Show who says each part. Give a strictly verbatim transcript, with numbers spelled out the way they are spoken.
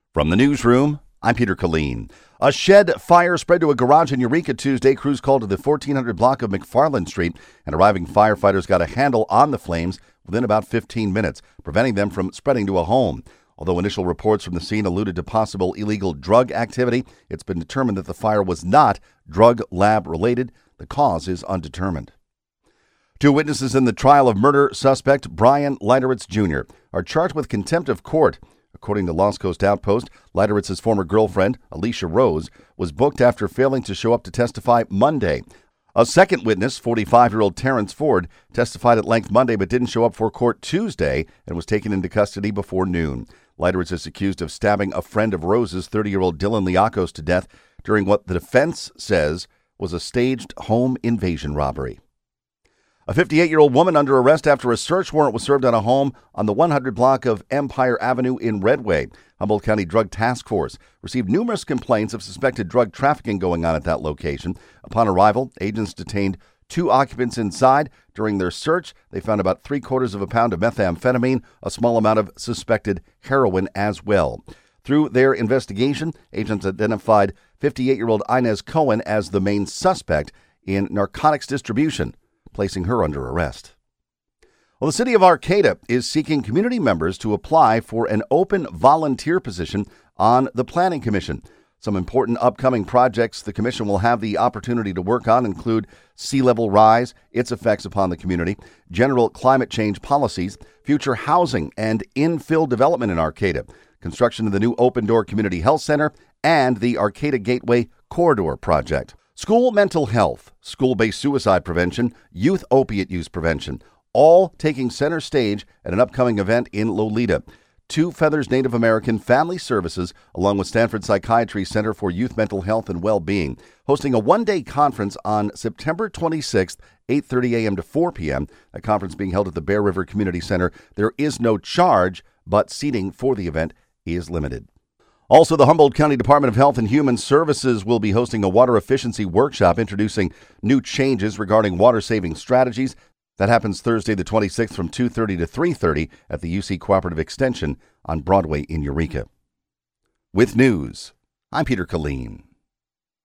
Speaker 1: From the newsroom, I'm Peter Killeen. A shed fire spread to a garage in Eureka Tuesday. Crews called to the fourteen hundred block of McFarland Street, and arriving firefighters got a handle on the flames within about fifteen minutes, preventing them from spreading to a home. Although initial reports from the scene alluded to possible illegal drug activity, it's been determined that the fire was not drug lab related. The cause is undetermined. Two witnesses in the trial of murder suspect Brian Leiteritz Junior are charged with contempt of court. According to Lost Coast Outpost, Leiteritz's former girlfriend, Alicia Rose, was booked after failing to show up to testify Monday. A second witness, forty-five-year-old Terrence Ford, testified at length Monday but didn't show up for court Tuesday and was taken into custody before noon. Leiteritz is accused of stabbing a friend of Rose's, thirty-year-old Dylan Liakos, to death during what the defense says was a staged home invasion robbery. A fifty-eight-year-old woman under arrest after a search warrant was served on a home on the one hundred block of Empire Avenue in Redway. Humboldt County Drug Task Force received numerous complaints of suspected drug trafficking going on at that location. Upon arrival, agents detained two occupants inside. During their search, they found about three quarters of a pound of methamphetamine, a small amount of suspected heroin as well. Through their investigation, agents identified fifty-eight-year-old Inez Cohen as the main suspect in narcotics distribution, placing her under arrest. Well, the city of Arcata is seeking community members to apply for an open volunteer position on the Planning Commission. Some important upcoming projects the commission will have the opportunity to work on include sea level rise, its effects upon the community, general climate change policies, future housing and infill development in Arcata, construction of the new Open Door Community Health Center, and the Arcata Gateway Corridor project. School mental health, school-based suicide prevention, youth opiate use prevention, all taking center stage at an upcoming event in Lolita. Two Feathers Native American Family Services, along with Stanford Psychiatry Center for Youth Mental Health and Well-Being, hosting a one-day conference on September twenty-sixth, eight thirty a.m. to four p.m. A conference being held at the Bear River Community Center. There is no charge, but seating for the event is limited. Also, the Humboldt County Department of Health and Human Services will be hosting a water efficiency workshop introducing new changes regarding water-saving strategies. That happens Thursday the twenty-sixth from two thirty to three thirty at the U C Cooperative Extension on Broadway in Eureka. With news, I'm Peter Killeen.